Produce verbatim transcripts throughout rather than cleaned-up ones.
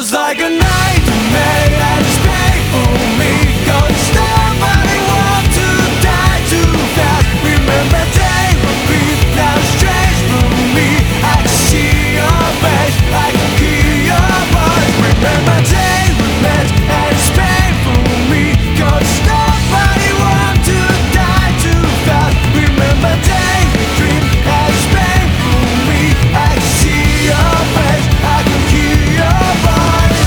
was like a nightmare and it's painful me, 'cause nobody wants to die too fast. Remember day would be now strange for me. I can see your face, I can hear your voice. Remember day would meant and it's painful me, 'cause nobody wants to die too fast. Remember day we dream and it's painful me. I can see your face, I can hear your voice.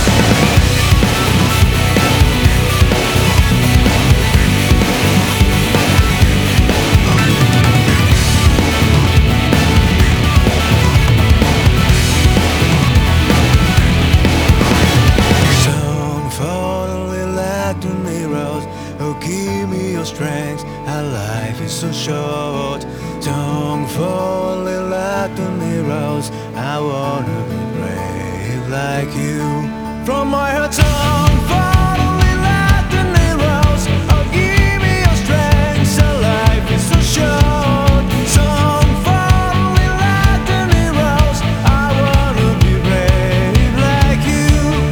Don't fall in like the mirrors. Oh, give me your strength. Our life is so short. Don't fall in like the mirrors. I wanna be brave like you. From my heart, don't fall in like the mirrors. Oh, give me your strength. Our life is so short. Don't fall in like the mirrors. I wanna be brave like you.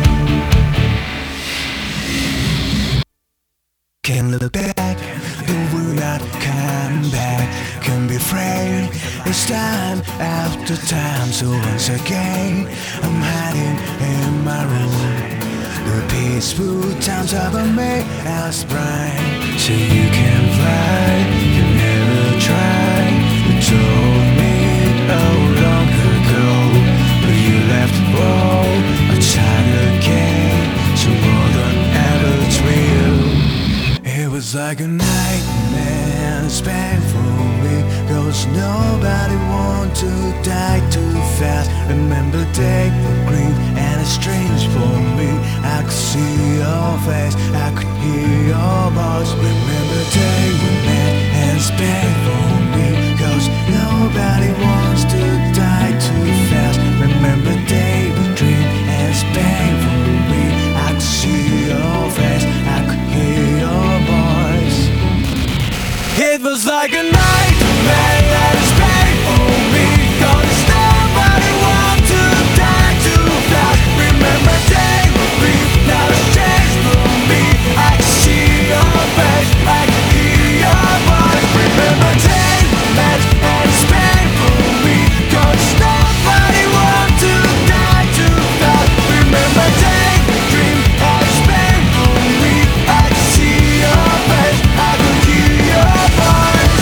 Can't look back, the will not come back. Can be afraid, it's time after time. So once again, I'm hiding in my room. The peaceful times have made us bright. So you can fly, you never try. You told me oh long ago, but you left for a time again. So more than ever it's real. It was like a nightmare, it's painful me, 'cause nobody want to die too fast. Remember day for grief and it's strange for me. I could see your face, I could hear your voice. Remember day we met and it's painful me, 'cause nobody wants to die too fast. Remember day we dream and it's painful me. I could see your face, I could hear your voice. It was like a nightmare and it's painful me, 'cause nobody wants to die too fast. Remember day would be now it's changed for me. I can see your face, I can hear your voice. Remember day we met and it's painful me, 'cause nobody wants to die too fast. Remember day we dream and it's painful me. I can see your face, I can hear your voice.